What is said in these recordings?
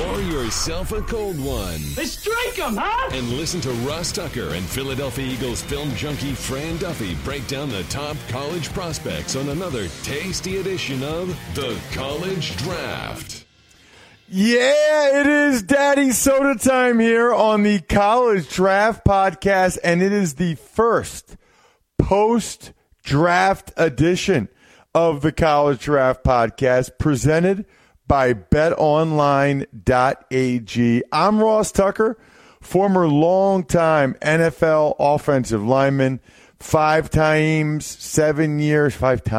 Pour yourself a cold one. Let's strike 'em, huh? And listen to Ross Tucker and Philadelphia Eagles film junkie Fran Duffy break down the top college prospects on another tasty edition of The College Draft. Yeah, it is Daddy Soda time here on the College Draft Podcast, and it is the first post-draft edition of the College Draft Podcast presented by BetOnline.ag. I'm Ross Tucker, former longtime NFL offensive lineman, 5 teams, 7 years,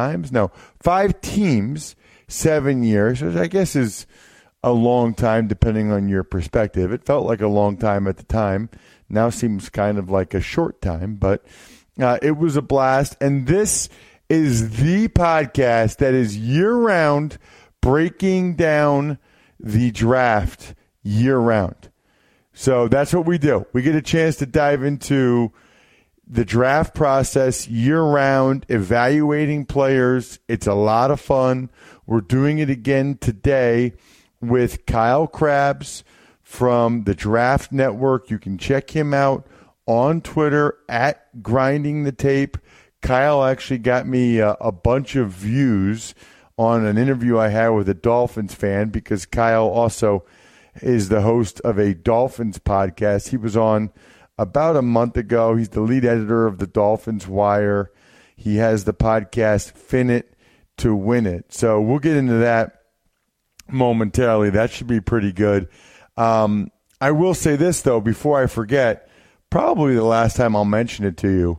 7 years, which I guess is a long time depending on your perspective. It felt like a long time at the time. Now seems kind of like a short time, but it was a blast. And this is the podcast that is year-round, breaking down the draft year-round. So that's what we do. We get a chance to dive into the draft process year-round, evaluating players. It's a lot of fun. We're doing it again today with Kyle Krabs from the Draft Network. You can check him out on Twitter at Grinding the Tape. Kyle actually got me a bunch of views on an interview I had with a Dolphins fan because Kyle also is the host of a Dolphins podcast. He was on about a month ago. He's the lead editor of the Dolphins Wire. He has the podcast Fin It to Win It. So we'll get into that momentarily. That should be pretty good. I will say this, though, before I forget, probably the last time I'll mention it to you,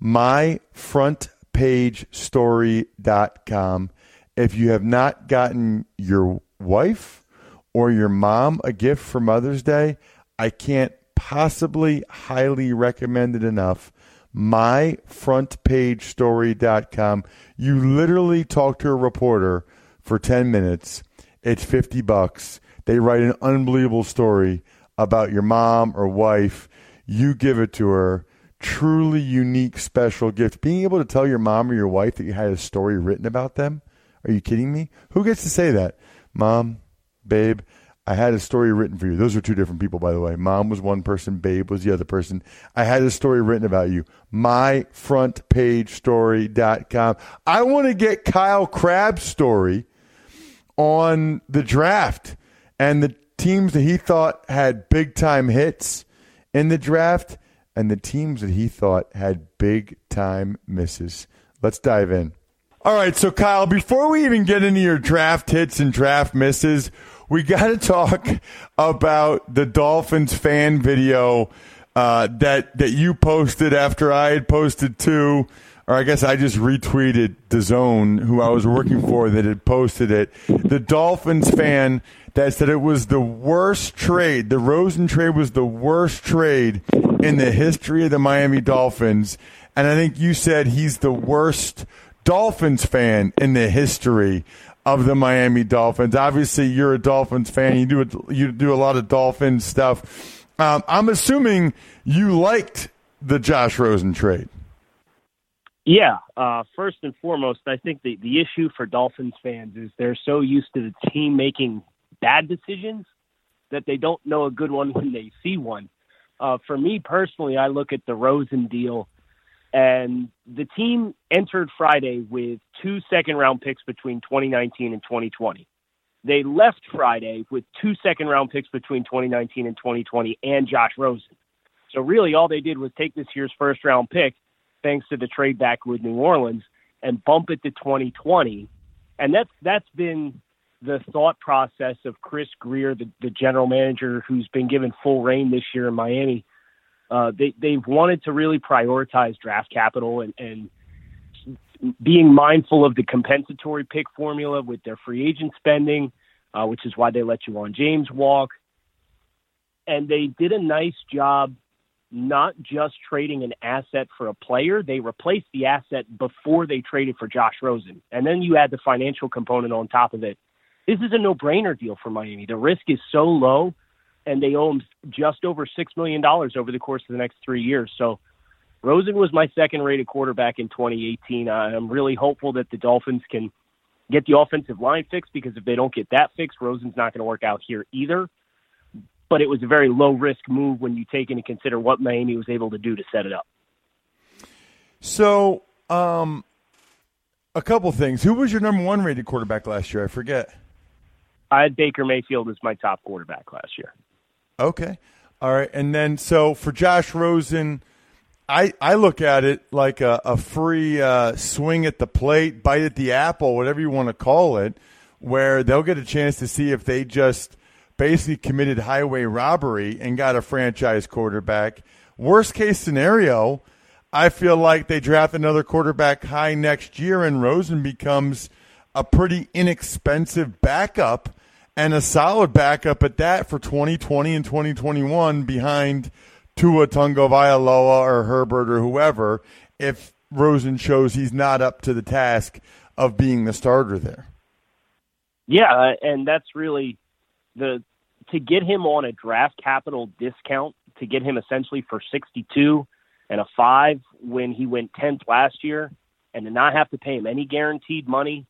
myfrontpagestory.com. If you have not gotten your wife or your mom a gift for Mother's Day, I can't possibly highly recommend it enough. myfrontpagestory.com. You literally talk to a reporter for 10 minutes. It's $50. They write an unbelievable story about your mom or wife. You give it to her. Truly unique, special gift. Being able to tell your mom or your wife that you had a story written about them. Are you kidding me? Who gets to say that? Mom, babe, I had a story written for you. Those are two different people, by the way. Mom was one person. Babe was the other person. I had a story written about you. myfrontpagestory.com. I want to get Kyle Krabs' story on the draft and the teams that he thought had big-time hits in the draft and the teams that he thought had big-time misses. Let's dive in. All right, so Kyle, before we even get into your draft hits and draft misses, we got to talk about the Dolphins fan video that you posted after I had posted too. Or I guess I just retweeted DAZN, who I was working for, that had posted it. The Dolphins fan that said it was the worst trade. The Rosen trade was the worst trade in the history of the Miami Dolphins. And I think you said he's the worst Dolphins fan in the history of the Miami Dolphins. Obviously, you're a Dolphins fan. You do a lot of Dolphins stuff. I'm assuming you liked the Josh Rosen trade. Yeah, first and foremost, I think the issue for Dolphins fans is they're so used to the team making bad decisions that they don't know a good one when they see one. For me personally, I look at the Rosen deal, and the team entered Friday with 2 second-round picks between 2019 and 2020. They left Friday with 2 second-round picks between 2019 and 2020 and Josh Rosen. So really all they did was take this year's first-round pick, thanks to the trade back with New Orleans, and bump it to 2020. And that's been the thought process of Chris Grier, the general manager who's been given full reign this year in Miami. They've wanted to really prioritize draft capital and being mindful of the compensatory pick formula with their free agent spending, which is why they let Juwan James walk. And they did a nice job not just trading an asset for a player. They replaced the asset before they traded for Josh Rosen. And then you add the financial component on top of it. This is a no-brainer deal for Miami. The risk is so low, and they owe him just over $6 million over the course of the next 3 years. So Rosen was my second-rated quarterback in 2018. I'm really hopeful that the Dolphins can get the offensive line fixed, because if they don't get that fixed, Rosen's not going to work out here either. but it was a very low-risk move when you take into consider what Miami was able to do to set it up. So, a couple things. Who was your number one rated quarterback last year? I forget. I had Baker Mayfield as my top quarterback last year. Okay. All right. And then, so for Josh Rosen, I look at it like a free swing at the plate, bite at the apple, whatever you want to call it, where they'll get a chance to see if they just basically committed highway robbery and got a franchise quarterback. Worst case scenario, I feel like they draft another quarterback high next year and Rosen becomes a pretty inexpensive backup and a solid backup at that for 2020 and 2021 behind Tua Tagovailoa or Herbert or whoever if Rosen shows he's not up to the task of being the starter there. Yeah, and that's really to get him on a draft capital discount, to get him essentially for 62 and a 5 when he went 10th last year, and to not have to pay him any guaranteed money,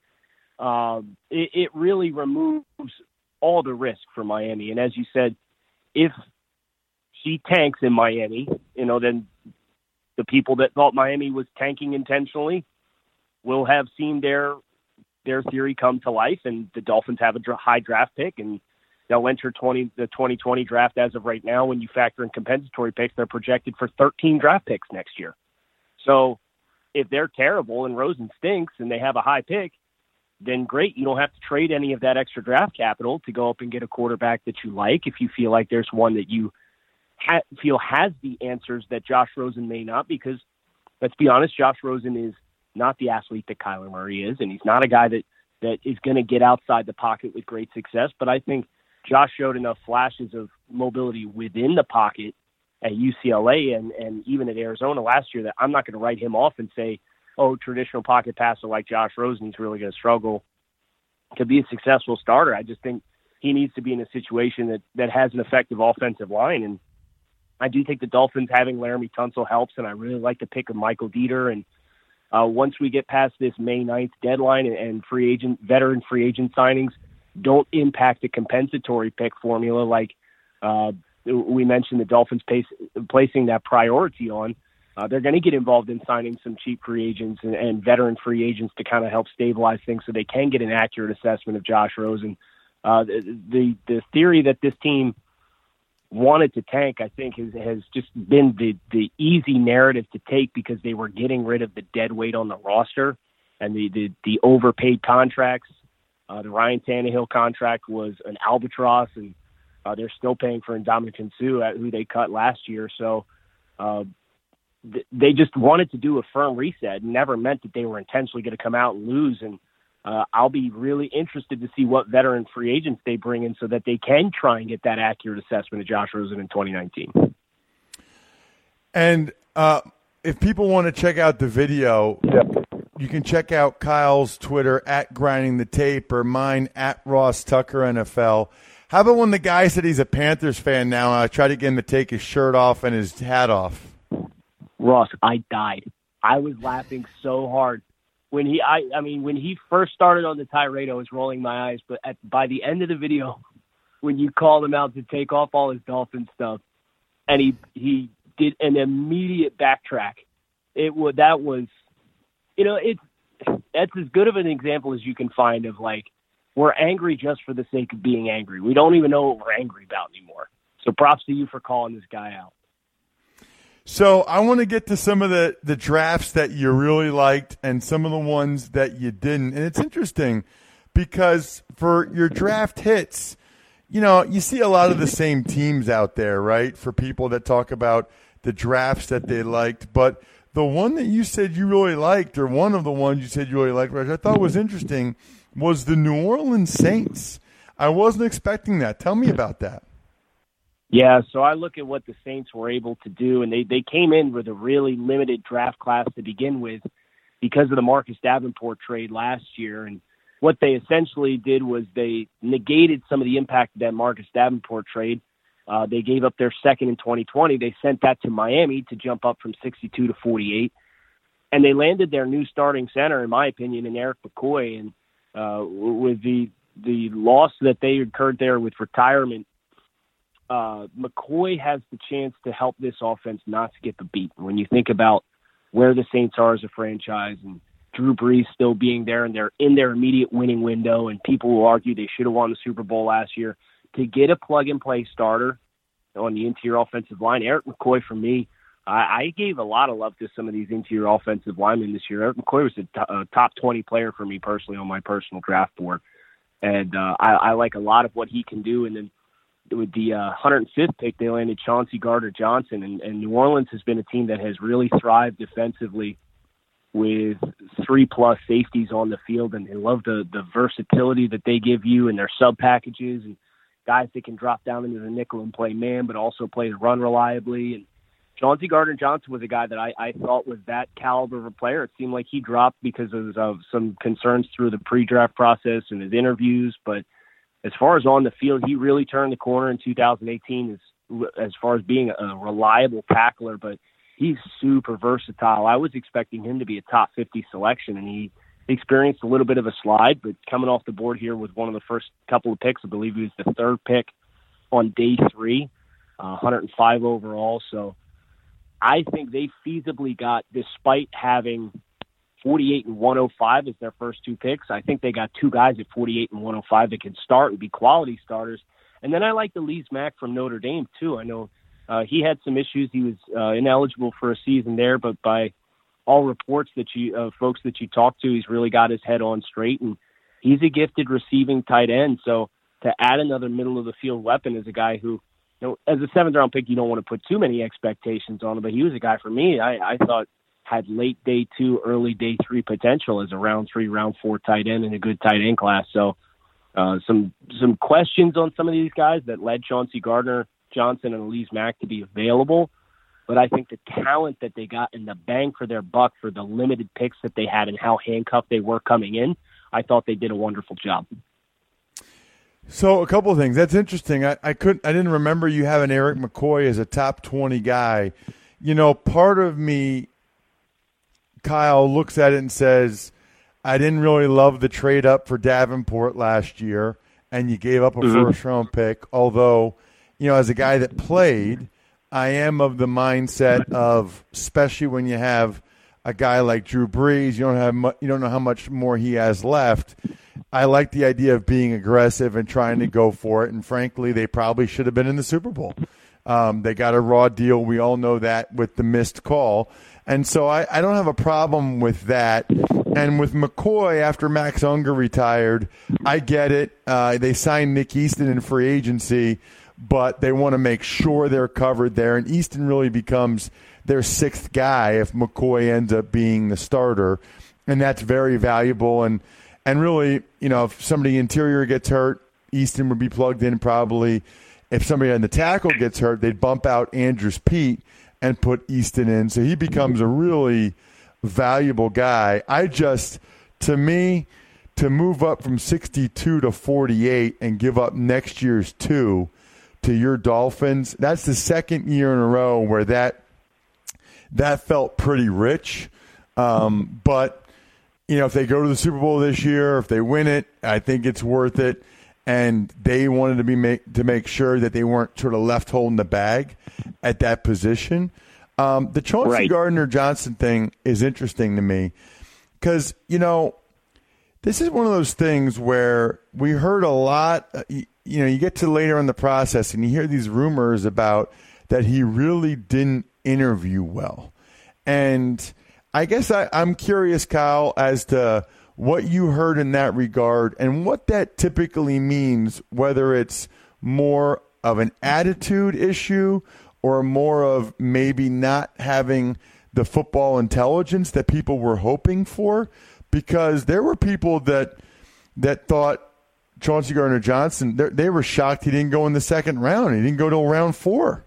it really removes all the risk for Miami. And as you said, if he tanks in Miami, then the people that thought Miami was tanking intentionally will have seen their theory come to life, and the Dolphins have a high draft pick, and they'll enter the 2020 draft as of right now. When you factor in compensatory picks, they're projected for 13 draft picks next year. So if they're terrible and Rosen stinks and they have a high pick, then great. You don't have to trade any of that extra draft capital to go up and get a quarterback that you like if you feel like there's one that you feel has the answers that Josh Rosen may not, because let's be honest, Josh Rosen is not the athlete that Kyler Murray is, and he's not a guy that is going to get outside the pocket with great success. But I think Josh showed enough flashes of mobility within the pocket at UCLA and even at Arizona last year that I'm not going to write him off and say, oh, traditional pocket passer like Josh Rosen, he's really going to struggle to be a successful starter. I just think he needs to be in a situation that has an effective offensive line. And I do think the Dolphins having Laramie Tunsil helps, and I really like the pick of Michael Dieter. And once we get past this May 9th deadline and veteran free agent signings don't impact the compensatory pick formula like we mentioned the Dolphins placing that priority on, they're going to get involved in signing some cheap free agents and veteran free agents to kind of help stabilize things so they can get an accurate assessment of Josh Rosen. The theory that this team wanted to tank, I think, has just been the easy narrative to take because they were getting rid of the dead weight on the roster and the overpaid contracts. The Ryan Tannehill contract was an albatross, and they're still paying for Ndamukong Suh, who they cut last year. So they just wanted to do a firm reset. Never meant that they were intentionally going to come out and lose. And I'll be really interested to see what veteran free agents they bring in so that they can try and get that accurate assessment of Josh Rosen in 2019. And if people want to check out the video, you can check out Kyle's Twitter at Grinding the Tape or mine at Ross Tucker NFL. How about when the guy said he's a Panthers fan now and I tried to get him to take his shirt off and his hat off? Ross, I died. I was laughing so hard. When he first started on the tirade, I was rolling my eyes. But by the end of the video, when you called him out to take off all his Dolphin stuff, and he did an immediate backtrack, that's as good of an example as you can find of like we're angry just for the sake of being angry. We don't even know what we're angry about anymore. So props to you for calling this guy out. So I want to get to some of the drafts that you really liked and some of the ones that you didn't. And it's interesting because for your draft hits, you see a lot of the same teams out there, right, for people that talk about the drafts that they liked. But the one that you said you really liked, or one of the ones you said you really liked, which I thought was interesting, was the New Orleans Saints. I wasn't expecting that. Tell me about that. Yeah, so I look at what the Saints were able to do, and they came in with a really limited draft class to begin with because of the Marcus Davenport trade last year. And what they essentially did was they negated some of the impact of that Marcus Davenport trade. They gave up their second in 2020. They sent that to Miami to jump up from 62 to 48. And they landed their new starting center, in my opinion, in Eric McCoy. And with the loss that they incurred there with retirement McCoy has the chance to help this offense not skip a beat. When you think about where the Saints are as a franchise and Drew Brees still being there and they're in their immediate winning window and people will argue they should have won the Super Bowl last year, to get a plug-and-play starter on the interior offensive line, Eric McCoy, for me, I gave a lot of love to some of these interior offensive linemen this year. Eric McCoy was a top 20 player for me personally on my personal draft board. And I like a lot of what he can do. And then with the 105th pick, they landed Chauncey Gardner-Johnson. And New Orleans has been a team that has really thrived defensively with 3+ safeties on the field. And they love the versatility that they give you and their sub packages and guys that can drop down into the nickel and play man, but also play the run reliably. And Chauncey Gardner-Johnson was a guy that I thought was that caliber of a player. It seemed like he dropped because of some concerns through the pre-draft process and his interviews. But as far as on the field, he really turned the corner in 2018 as far as being a reliable tackler. But he's super versatile. I was expecting him to be a top 50 selection, and he experienced a little bit of a slide. But coming off the board here with one of the first couple of picks, I believe he was the 3rd pick on day 3, 105 overall. So I think they feasibly got, despite having 48 and 105 as their first 2 picks, I think they got 2 guys at 48 and 105 that can start and be quality starters. And then I like the Aleez Mack from Notre Dame, too. I know he had some issues. He was ineligible for a season there, but by all reports that folks that you talk to, he's really got his head on straight, and he's a gifted receiving tight end. So to add another middle-of-the-field weapon is a guy who, as a 7th-round pick, you don't want to put too many expectations on him, but he was a guy for me I thought had late day 2, early day 3 potential as a round 3, round 4 tight end in a good tight end class. So some questions on some of these guys that led Chauncey Gardner-Johnson and Aleez Mack to be available, but I think the talent that they got and the bang for their buck for the limited picks that they had and how handcuffed they were coming in, I thought they did a wonderful job. So a couple of things. That's interesting. I didn't remember you having Eric McCoy as a top 20 guy. Part of me, Kyle, looks at it and says, I didn't really love the trade up for Davenport last year, and you gave up a first-round pick. Although, as a guy that played, I am of the mindset of, especially when you have a guy like Drew Brees, you don't know how much more he has left. I like the idea of being aggressive and trying to go for it, and frankly, they probably should have been in the Super Bowl. They got a raw deal. We all know that with the missed call. And so I don't have a problem with that. And with McCoy, after Max Unger retired, I get it. They signed Nick Easton in free agency, but they want to make sure they're covered there. And Easton really becomes their 6th guy if McCoy ends up being the starter. And that's very valuable. And really, if somebody interior gets hurt, Easton would be plugged in probably. If somebody on the tackle gets hurt, they'd bump out Andrews Pete and put Easton in. So he becomes a really valuable guy. To me, to move up from 62 to 48 and give up next year's 2 to your Dolphins, that's the 2nd year in a row where that felt pretty rich. But if they go to the Super Bowl this year, if they win it, I think it's worth it. And they wanted to make sure that they weren't sort of left holding the bag at that position. The Chauncey Gardner-Johnson thing is interesting to me because, this is one of those things where we heard a lot. You get to later in the process and you hear these rumors about that he really didn't interview well. And I guess I'm curious, Kyle, as to what you heard in that regard and what that typically means, whether it's more of an attitude issue or more of maybe not having the football intelligence that people were hoping for, because there were people that thought Chauncey Gardner-Johnson, they were shocked he didn't go in the 2nd round. He didn't go till round 4.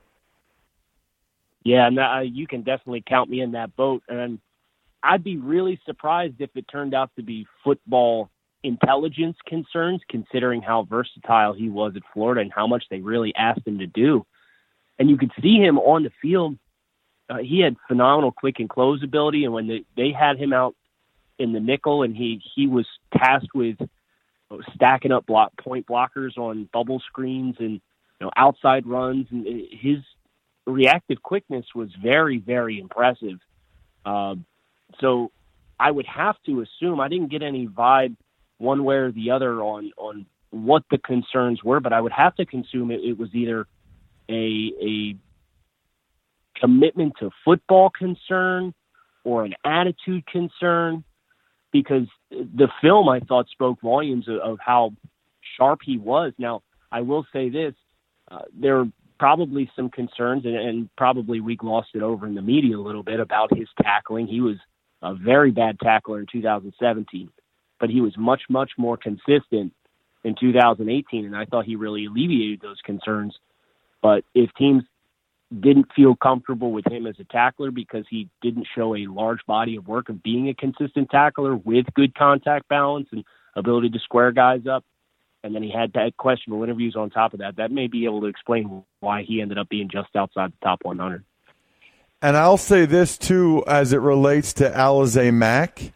Yeah, and you can definitely count me in that boat. And I'd be really surprised if it turned out to be football intelligence concerns, considering how versatile he was at Florida and how much they really asked him to do. And you could see him on the field. He had phenomenal quick and close ability. And when they had him out in the nickel and he was tasked with stacking up point blockers on bubble screens and outside runs, and his reactive quickness was very, very impressive. So I would have to assume, I didn't get any vibe one way or the other on what the concerns were, but I would have to assume it was either a commitment to football concern or an attitude concern, because the film, I thought, spoke volumes of how sharp he was. Now, I will say this, there are probably some concerns, and probably we glossed it over in the media a little bit, about his tackling. He was a very bad tackler in 2017, but he was much, much more consistent in 2018, and I thought he really alleviated those concerns. But if teams didn't feel comfortable with him as a tackler because he didn't show a large body of work of being a consistent tackler with good contact balance and ability to square guys up, and then he had that questionable interviews on top of that, that may be able to explain why he ended up being just outside the top 100. And I'll say this, too, as it relates to Alize Mack.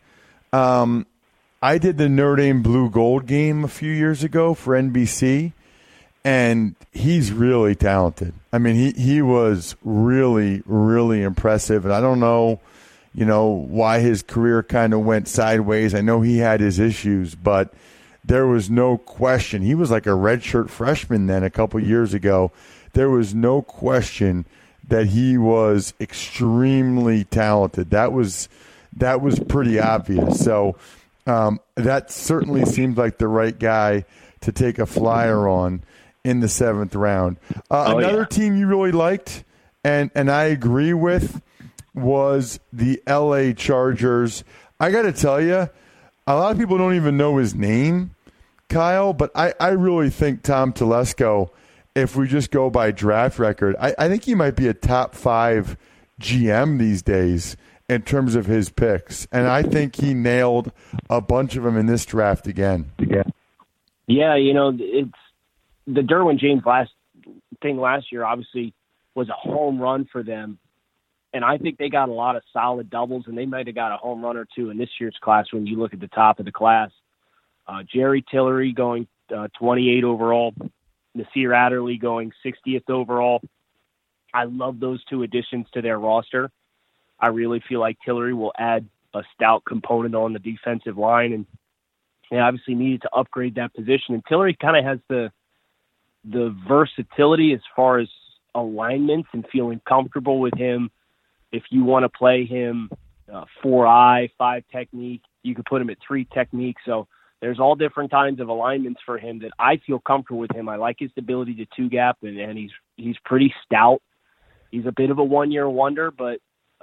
I did the Notre Dame Blue Gold game a few years ago for NBC, and he's really talented. I mean, he was really, really impressive. And I don't know, why his career kind of went sideways. I know he had his issues, but there was no question. He was like a redshirt freshman then a couple years ago. There was no question that he was extremely talented. That was pretty obvious. So that certainly seemed like the right guy to take a flyer on in the 7th round. Another team you really liked, and I agree with, was the LA Chargers. I got to tell you, a lot of people don't even know his name, Kyle, but I really think Tom Telesco, if we just go by draft record, I think he might be a top 5 GM these days in terms of his picks. And I think he nailed a bunch of them in this draft again. Yeah, it's the Derwin James last year obviously was a home run for them. And I think they got a lot of solid doubles, and they might have got a home run or two in this year's class when you look at the top of the class. Jerry Tillery going 28 overall, Nasir Adderley going 60th overall. I love those two additions to their roster. I really feel like Tillery will add a stout component on the defensive line, and they obviously needed to upgrade that position. And Tillery kind of has the versatility as far as alignments and feeling comfortable with him. If you want to play him 4-eye, 5 technique, you could put him at 3 technique. So there's all different kinds of alignments for him that I feel comfortable with him. I like his ability to 2-gap, and he's pretty stout. He's a bit of a one-year wonder, but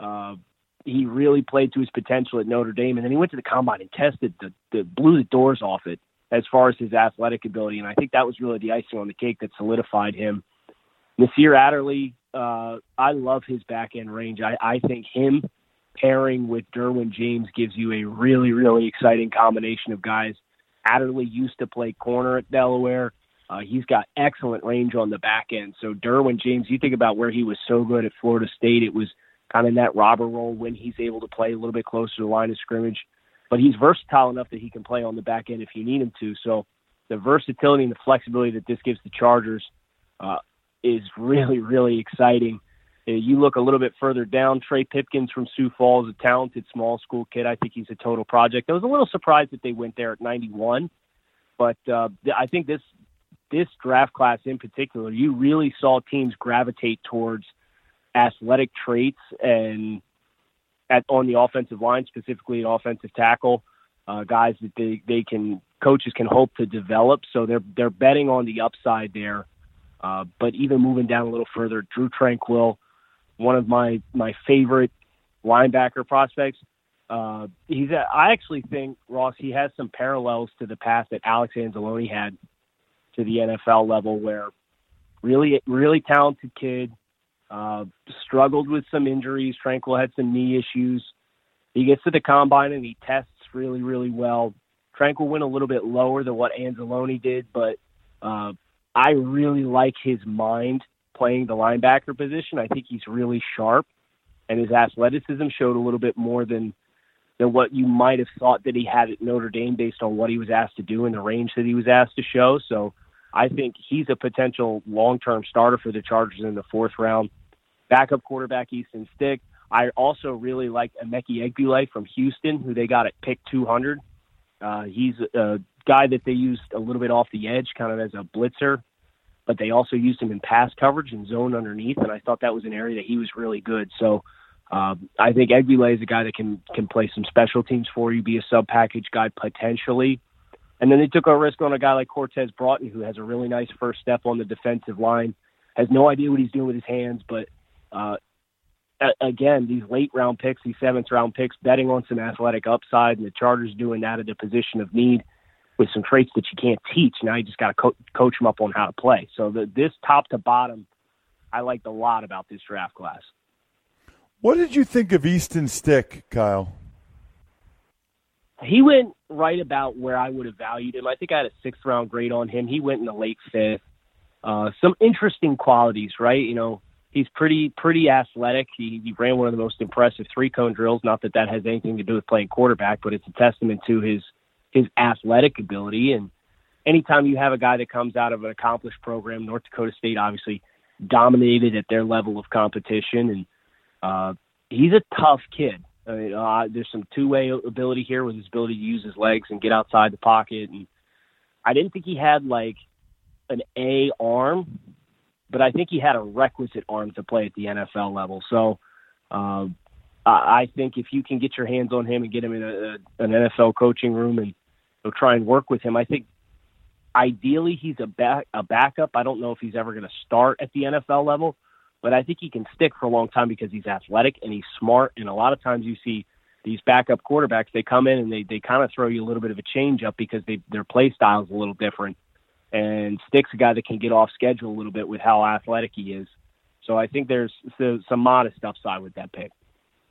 he really played to his potential at Notre Dame. And then he went to the combine and tested, blew the doors off it as far as his athletic ability. And I think that was really the icing on the cake that solidified him. Nasir Adderley, I love his back-end range. I think him pairing with Derwin James gives you a really, really exciting combination of guys. Adderley used to play corner at Delaware. He's got excellent range on the back end. So Derwin James, you think about where he was so good at Florida State, it was kind of in that robber role when he's able to play a little bit closer to the line of scrimmage. But he's versatile enough that he can play on the back end if you need him to. So the versatility and the flexibility that this gives the Chargers is really, really exciting. You look a little bit further down, Trey Pipkins from Sioux Falls, a talented small school kid. I think he's a total project. I was a little surprised that they went there at 91, but I think this draft class in particular, you really saw teams gravitate towards athletic traits and on the offensive line, specifically an offensive tackle, guys that coaches can hope to develop. So they're betting on the upside there. But even moving down a little further, Drew Tranquill, one of my favorite linebacker prospects. I actually think, Ross, he has some parallels to the path that Alex Anzalone had to the NFL level, where really, really talented kid, struggled with some injuries. Tranquill had some knee issues. He gets to the combine and he tests really, really well. Tranquill went a little bit lower than what Anzalone did, but I really like his mind playing the linebacker position. I think he's really sharp, and his athleticism showed a little bit more than what you might have thought that he had at Notre Dame based on what he was asked to do and the range that he was asked to show. So I think he's a potential long-term starter for the Chargers in the 4th round. Backup quarterback Easton Stick. I also really like Emeka Egbule from Houston, who they got at pick 200. He's a guy that they used a little bit off the edge, kind of as a blitzer, but they also used him in pass coverage and zone underneath, and I thought that was an area that he was really good. So I think Egbule is a guy that can play some special teams for you, be a sub-package guy potentially. And then they took a risk on a guy like Cortez Broughton, who has a really nice first step on the defensive line, has no idea what he's doing with his hands, but again, these late-round picks, these 7th-round picks, betting on some athletic upside, and the Chargers doing that at a position of need with some traits that you can't teach. Now you just got to coach them up on how to play. So this top to bottom, I liked a lot about this draft class. What did you think of Easton Stick, Kyle? He went right about where I would have valued him. I think I had a 6th-round grade on him. He went in the late 5th. Some interesting qualities, right? You know, he's pretty athletic. He ran one of the most impressive 3-cone drills. Not that that has anything to do with playing quarterback, but it's a testament to his athletic ability. And anytime you have a guy that comes out of an accomplished program, North Dakota State obviously dominated at their level of competition, and he's a tough kid. I mean, there's some two-way ability here with his ability to use his legs and get outside the pocket. And I didn't think he had like an A arm, but I think he had a requisite arm to play at the NFL level. So I think if you can get your hands on him and get him in an NFL coaching room and try and work with him, I think ideally he's a backup. I don't know if he's ever going to start at the NFL level, but I think he can stick for a long time because he's athletic and he's smart. And a lot of times you see these backup quarterbacks, they come in and they kind of throw you a little bit of a change up because their play style is a little different. And Stick's a guy that can get off schedule a little bit with how athletic he is. So I think there's some modest upside with that pick.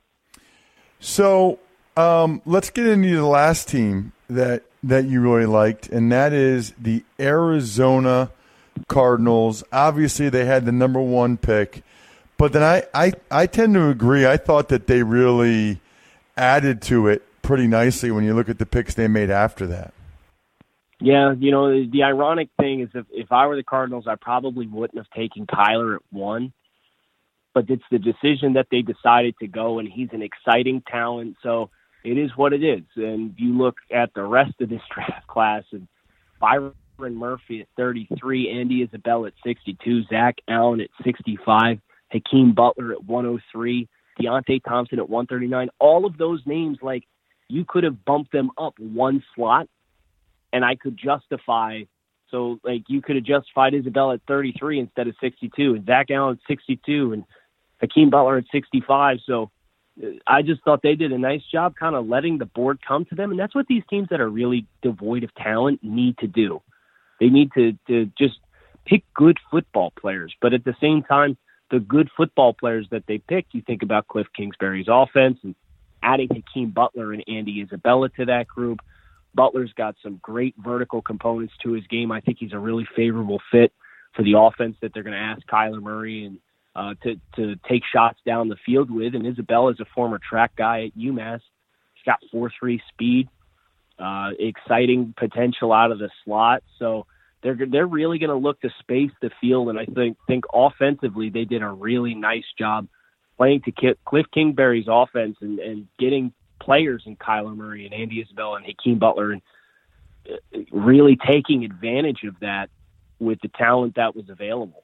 So let's get into the last team that you really liked, and that is the Arizona Cardinals. Obviously, they had the number 1 pick, but then I tend to agree. I thought that they really added to it pretty nicely when you look at the picks they made after that. Yeah, you know, the ironic thing is if I were the Cardinals, I probably wouldn't have taken Kyler at 1, but it's the decision that they decided to go, and he's an exciting talent, so it is what it is. And you look at the rest of this draft class, and Byron Murphy at 33, Andy Isabella at 62, Zach Allen at 65, Hakeem Butler at 103, Deontay Thompson at 139. All of those names, like, you could have bumped them up 1 slot, and I could justify. So, like, you could have justified Isabella at 33 instead of 62, and Zach Allen at 62, and Hakeem Butler at 65. So I just thought they did a nice job kind of letting the board come to them, and that's what these teams that are really devoid of talent need to do. They need to just pick good football players. But at the same time, the good football players that they picked, you think about Cliff Kingsbury's offense and adding Hakeem Butler and Andy Isabella to that group. Butler's got some great vertical components to his game. I think he's a really favorable fit for the offense that they're going to ask Kyler Murray and to take shots down the field with. And Isabella's a former track guy at UMass. He's got 4.3 speed, exciting potential out of the slot. So they're really going to look to space the field. And I think offensively they did a really nice job playing to Cliff Kingsbury's offense and getting players in Kyler Murray and Andy Isabella and Hakeem Butler and really taking advantage of that with the talent that was available.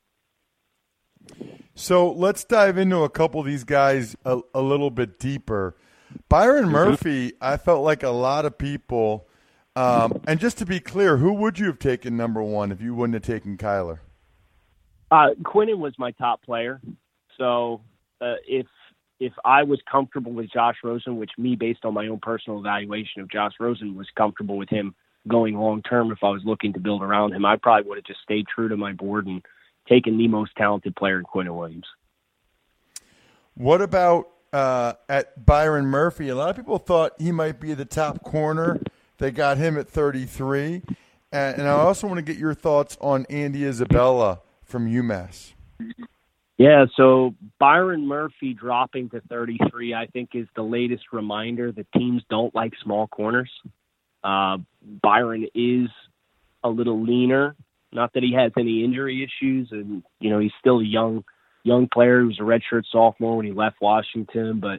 So let's dive into a couple of these guys a little bit deeper. Byron Murphy, I felt like a lot of people, and just to be clear, who would you have taken number 1 if you wouldn't have taken Kyler? Quinnen was my top player. So if I was comfortable with Josh Rosen, which me, based on my own personal evaluation of Josh Rosen, was comfortable with him going long-term, if I was looking to build around him, I probably would have just stayed true to my board and taken the most talented player in Quinnen Williams. What about at Byron Murphy? A lot of people thought he might be the top corner. They got him at 33. And I also want to get your thoughts on Andy Isabella from UMass. Yeah, so Byron Murphy dropping to 33, I think, is the latest reminder that teams don't like small corners. Byron is a little leaner, Not that he has any injury issues, and he's still a young player. He was a redshirt sophomore when he left Washington, but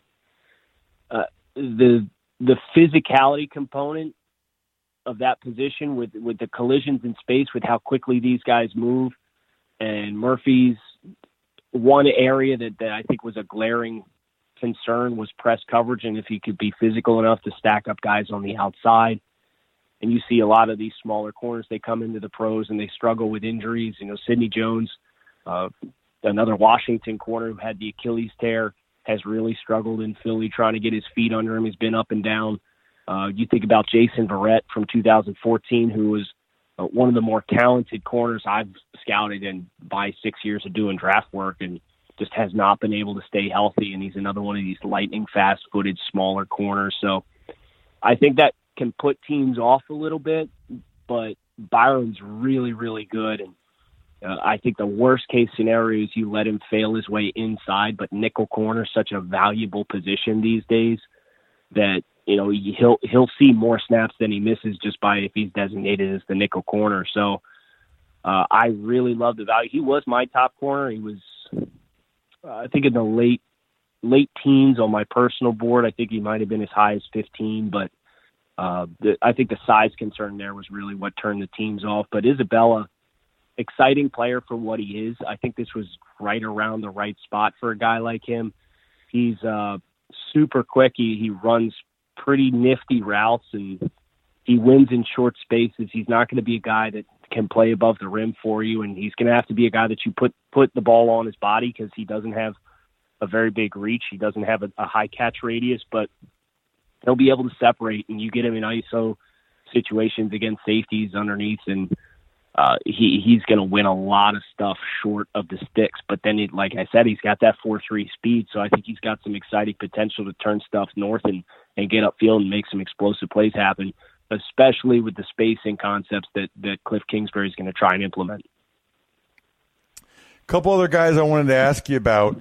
the physicality component of that position with the collisions in space, with how quickly these guys move, and Murphy's one area that I think was a glaring concern was press coverage, and if he could be physical enough to stack up guys on the outside. And you see a lot of these smaller corners, they come into the pros and they struggle with injuries. Sidney Jones, another Washington corner who had the Achilles tear, has really struggled in Philly trying to get his feet under him. He's been up and down. You think about Jason Verrett from 2014, who was one of the more talented corners I've scouted in by 6 years of doing draft work, and just has not been able to stay healthy. And he's another one of these lightning fast-footed, smaller corners. So I think that can put teams off a little bit, but Byron's really, really good. And I think the worst case scenario is you let him fail his way inside, but nickel corner is such a valuable position these days that, he'll see more snaps than he misses just by if he's designated as the nickel corner. So I really love the value. He was my top corner. He was, I think, in the late teens on my personal board. I think he might have been as high as 15, but I think the size concern there was really what turned the teams off. But Isabella, exciting player for what he is. I think this was right around the right spot for a guy like him. He's super quick. He runs pretty nifty routes, and he wins in short spaces. He's not going to be a guy that can play above the rim for you, and he's going to have to be a guy that you put the ball on his body because he doesn't have a very big reach. He doesn't have a high catch radius, but he'll be able to separate, and you get him in ISO situations against safeties underneath, and he's going to win a lot of stuff short of the sticks. But then, like I said, he's got that 4.3 speed, so I think he's got some exciting potential to turn stuff north and get upfield and make some explosive plays happen, especially with the spacing concepts that Cliff Kingsbury is going to try and implement. A couple other guys I wanted to ask you about.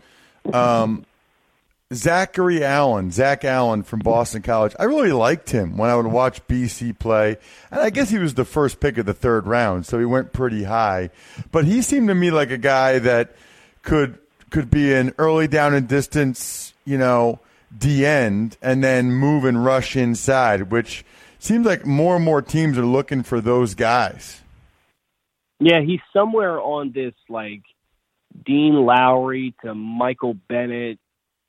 Zach Allen from Boston College. I really liked him when I would watch BC play, and I guess he was the first pick of the third round, so he went pretty high. But he seemed to me like a guy that could be an early down and distance, D-end, and then move and rush inside, which seems like more and more teams are looking for those guys. Yeah, he's somewhere on this, like, Dean Lowry to Michael Bennett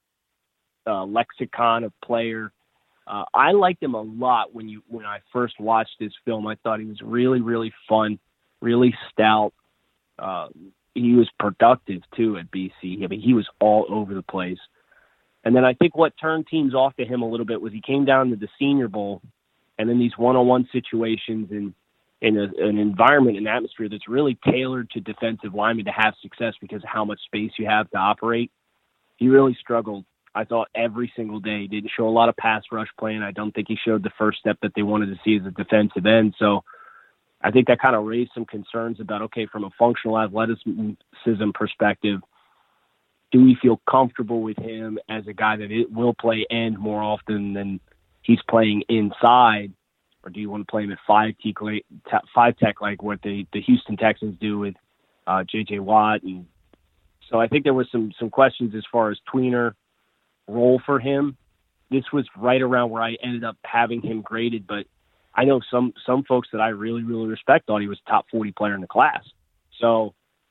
lexicon of player. I liked him a lot when I first watched his film. I thought he was really, really fun, really stout. He was productive too at BC. I mean, he was all over the place. And then I think what turned teams off to him a little bit was he came down to the Senior Bowl, and then these one-on-one situations in an environment, an atmosphere that's really tailored to defensive linemen to have success because of how much space you have to operate. He really struggled, I thought, every single day. He didn't show a lot of pass rush play, and I don't think he showed the first step that they wanted to see as a defensive end. So I think that kind of raised some concerns about, okay, from a functional athleticism perspective, do we feel comfortable with him as a guy that will play end more often than he's playing inside? Or do you want to play him at 5 tech like what the Houston Texans do with J.J. Watt? And so I think there was some questions as far as tweener role for him. This was right around where I ended up having him graded, but I know some folks that I really, really respect thought he was a top 40 player in the class. So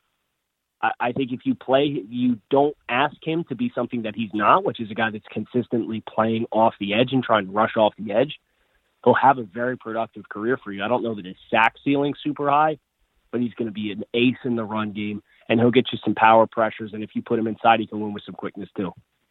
I think if you don't ask him to be something that he's not, which is a guy that's consistently playing off the edge and trying to rush off the edge, he'll have a very productive career for you. I don't know that his sack ceiling's super high, but he's going to be an ace in the run game, and he'll get you some power pressures, and if you put him inside, he can win with some quickness too.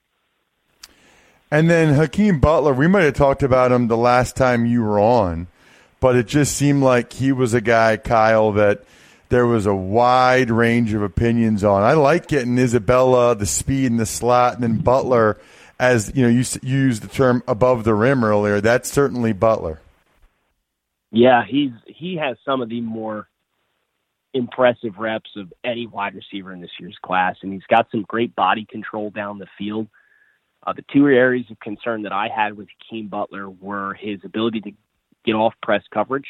And then Hakeem Butler, we might have talked about him the last time you were on, but it just seemed like he was a guy, Kyle, that there was a wide range of opinions on. I like getting Isabella, the speed in the slot, and then Butler, as you used the term above the rim earlier. That's certainly Butler. Yeah, he has some of the more impressive reps of any wide receiver in this year's class, and he's got some great body control down the field. The two areas of concern that I had with Hakeem Butler were his ability to get off press coverage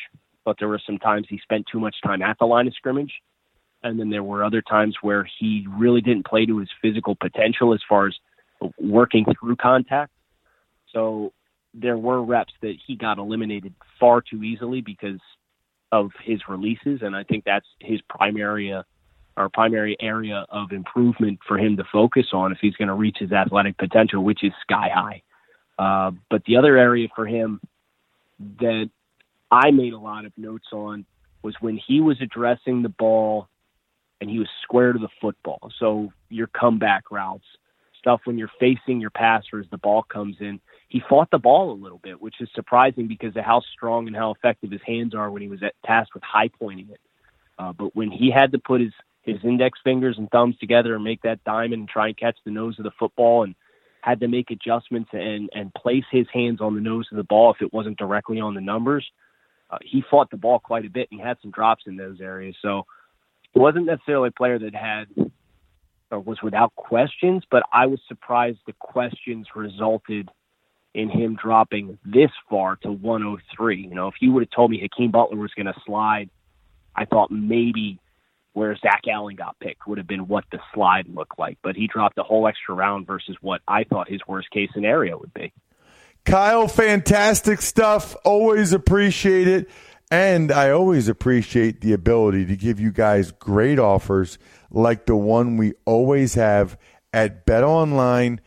but there were some times he spent too much time at the line of scrimmage. And then there were other times where he really didn't play to his physical potential as far as working through contact. So there were reps that he got eliminated far too easily because of his releases. And I think that's his primary area of improvement for him to focus on if he's going to reach his athletic potential, which is sky high. But the other area for him that I made a lot of notes on was when he was addressing the ball and he was square to the football. So your comeback routes, stuff when you're facing your passer as the ball comes in, he fought the ball a little bit, which is surprising because of how strong and how effective his hands are when he was tasked with high pointing it. But when he had to put his index fingers and thumbs together and make that diamond and try and catch the nose of the football and had to make adjustments and place his hands on the nose of the ball if it wasn't directly on the numbers, he fought the ball quite a bit and he had some drops in those areas. So it wasn't necessarily a player that had or was without questions, but I was surprised the questions resulted in him dropping this far to 103. You know, if you would have told me Hakeem Butler was going to slide, I thought maybe where Zach Allen got picked would have been what the slide looked like. But he dropped a whole extra round versus what I thought his worst-case scenario would be. Kyle, fantastic stuff. Always appreciate it. And I always appreciate the ability to give you guys great offers like the one we always have at betonline.ag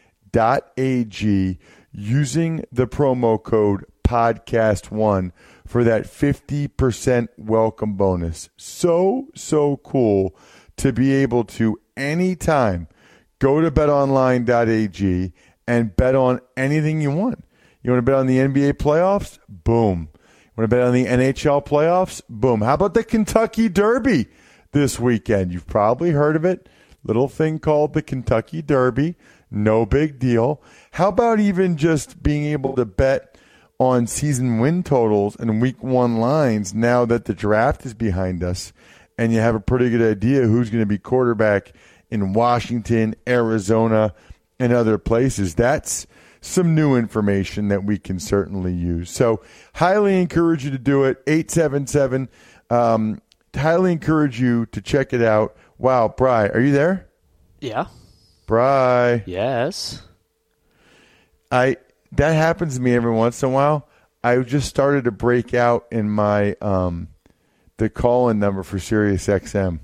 using the promo code podcast1 for that 50% welcome bonus. So cool to be able to anytime go to betonline.ag and bet on anything you want. You want to bet on the NBA playoffs? Boom. You want to bet on the NHL playoffs? Boom. How about the Kentucky Derby this weekend? You've probably heard of it. Little thing called the Kentucky Derby. No big deal. How about even just being able to bet on season win totals and week one lines now that the draft is behind us and you have a pretty good idea who's going to be quarterback in Washington, Arizona, and other places? That's some new information that we can certainly use. So highly encourage you to do it. 877. Highly encourage you to check it out. Wow, Bri, are you there? Yeah. Bri. Yes. That happens to me every once in a while. I just started to break out in my the call-in number for Sirius XM.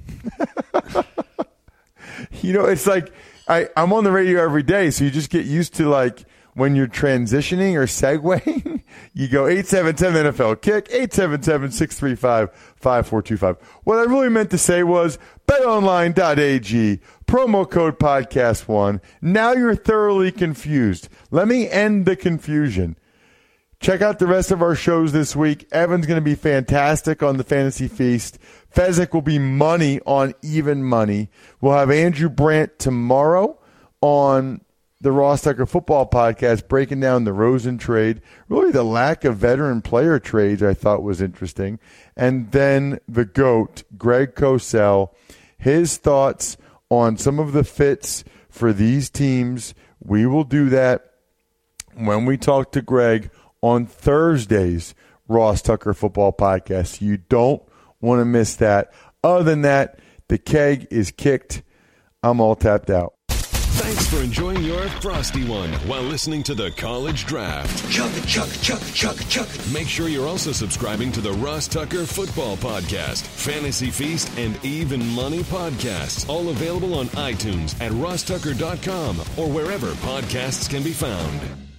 You know, it's like I'm on the radio every day, so you just get used to, like, when you're transitioning or segueing, you go 877 NFL Kick, 877-635-5425. What I really meant to say was betonline.ag, promo code podcast1. Now you're thoroughly confused. Let me end the confusion. Check out the rest of our shows this week. Evan's going to be fantastic on the Fantasy Feast. Fezzik will be money on Even Money. We'll have Andrew Brandt tomorrow on the Ross Tucker Football Podcast, breaking down the Rosen trade. Really, the lack of veteran player trades I thought was interesting. And then the GOAT, Greg Cosell, his thoughts on some of the fits for these teams. We will do that when we talk to Greg on Thursday's Ross Tucker Football Podcast. You don't want to miss that. Other than that, the keg is kicked. I'm all tapped out. Thanks for enjoying your Frosty One while listening to the College Draft. Chug, chug, chug, chug, chug. Make sure you're also subscribing to the Ross Tucker Football Podcast, Fantasy Feast, and Even Money Podcasts, all available on iTunes at rosstucker.com or wherever podcasts can be found.